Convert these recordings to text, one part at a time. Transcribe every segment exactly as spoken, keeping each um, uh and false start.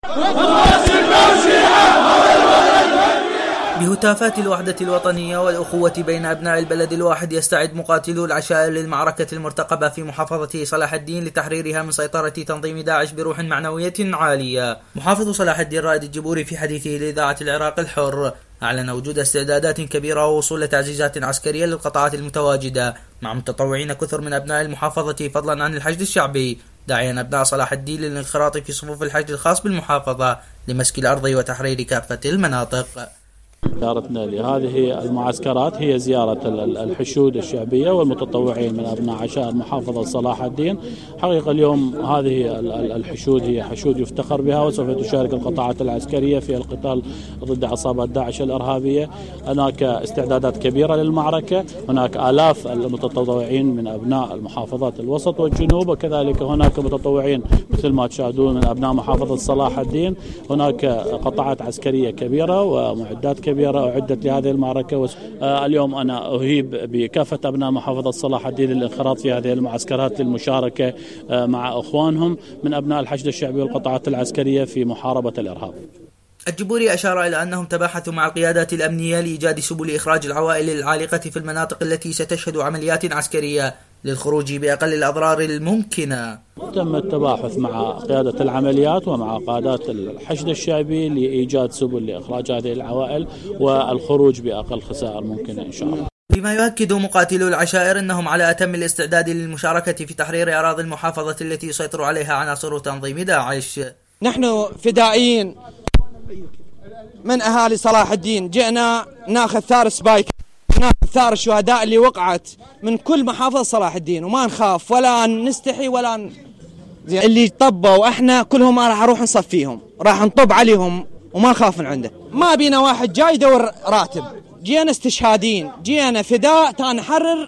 بهتافات الوحدة الوطنية والأخوة بين أبناء البلد الواحد يستعد مقاتلو العشائر للمعركة المرتقبة في محافظة صلاح الدين لتحريرها من سيطرة تنظيم داعش بروح معنوية عالية. محافظ صلاح الدين رائد الجبوري في حديثه لإذاعة العراق الحر أعلن وجود استعدادات كبيرة ووصول تعزيزات عسكرية للقطاعات المتواجدة مع متطوعين كثر من أبناء المحافظة فضلا عن الحشد الشعبي، داعيا أبناء صلاح الدين للانخراط في صفوف الحشد الخاص بالمحافظة لمسك الأرض وتحرير كافة المناطق. زيارتنا لهذه المعسكرات هي زيارة الحشود الشعبية والمتطوعين من أبناء عشائر محافظة صلاح الدين. حقيقة اليوم هذه الحشود هي حشود يفتخر بها، وسوف تشارك القطاعات العسكرية في القتال ضد عصابات داعش الإرهابية. هناك استعدادات كبيرة للمعركة، هناك آلاف المتطوعين من أبناء المحافظات الوسط والجنوب، وكذلك هناك متطوعين مثل ما تشاهدون من أبناء محافظة صلاح الدين. هناك قطاعات عسكرية كبيرة ومعدات كبيرة كبيرة أعدت لهذه المعركة. اليوم أنا أهيب بكافة أبناء محافظة صلاح الدين للانخراط في هذه المعسكرات للمشاركة مع أخوانهم من أبناء الحشد الشعبي والقطاعات العسكرية في محاربة الإرهاب. الجبوري أشار إلى أنهم تباحثوا مع القيادات الأمنية لإيجاد سبل إخراج العوائل العالقة في المناطق التي ستشهد عمليات عسكرية للخروج بأقل الأضرار الممكنة. تم التباحث مع قيادة العمليات ومع قادات الحشد الشعبي لإيجاد سبل لإخراج هذه العوائل والخروج بأقل خسائر ممكنة إن شاء الله. بما يؤكد مقاتلو العشائر أنهم على أتم الاستعداد للمشاركة في تحرير أراضي المحافظة التي يسيطر عليها عناصر تنظيم داعش. نحن فدائيين من أهالي صلاح الدين، جئنا ناخذ ثار سبايك، ناخذ ثار الشهداء اللي وقعت من كل محافظة صلاح الدين، وما نخاف ولا نستحي ولا ن... اللي طبوا احنا كلهم راح نروح نصفيهم، راح نطب عليهم وما نخاف من عنده. ما بينا واحد جاي يدور راتب، جينا استشهادين، جينا فداء تا نحرر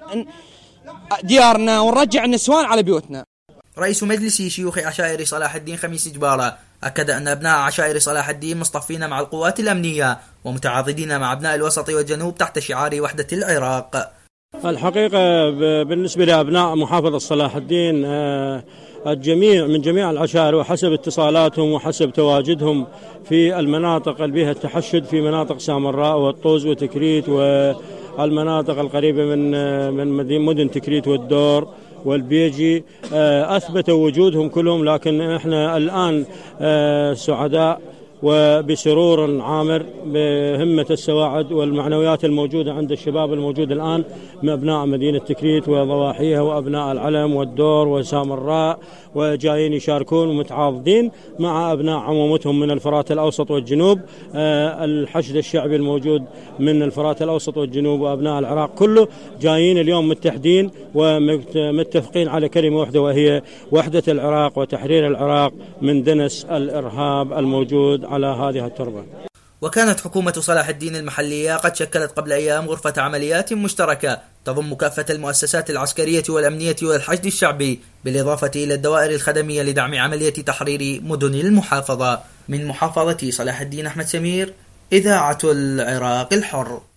ديارنا ونرجع النسوان على بيوتنا. رئيس مجلس شيوخ عشائر صلاح الدين خميس جبارة أكد أن أبناء عشائر صلاح الدين مصطفين مع القوات الأمنية ومتعاضدين مع أبناء الوسط والجنوب تحت شعار وحدة العراق. الحقيقة بالنسبة لأبناء محافظة صلاح الدين الجميع من جميع العشائر وحسب اتصالاتهم وحسب تواجدهم في المناطق اللي بها التحشد في مناطق سامراء والطوز وتكريت والمناطق القريبة من من مدن تكريت والدور والبيجي، أثبتوا وجودهم كلهم. لكن احنا الآن سعداء وبسرور عامر بهمة السواعد والمعنويات الموجودة عند الشباب الموجود الآن من أبناء مدينة تكريت وضواحيها وأبناء العلم والدور وسامراء، وجايين يشاركون ومتعاضدين مع أبناء عمومتهم من الفرات الأوسط والجنوب. الحشد الشعبي الموجود من الفرات الأوسط والجنوب وأبناء العراق كله جايين اليوم متحدين ومتفقين على كلمة واحدة، وهي وحدة العراق وتحرير العراق من دنس الإرهاب الموجود على هذه التربة. وكانت حكومة صلاح الدين المحلية قد شكلت قبل أيام غرفة عمليات مشتركة تضم كافة المؤسسات العسكرية والأمنية والحشد الشعبي بالإضافة إلى الدوائر الخدمية لدعم عملية تحرير مدن المحافظة. من محافظة صلاح الدين أحمد سمير، إذاعة العراق الحر.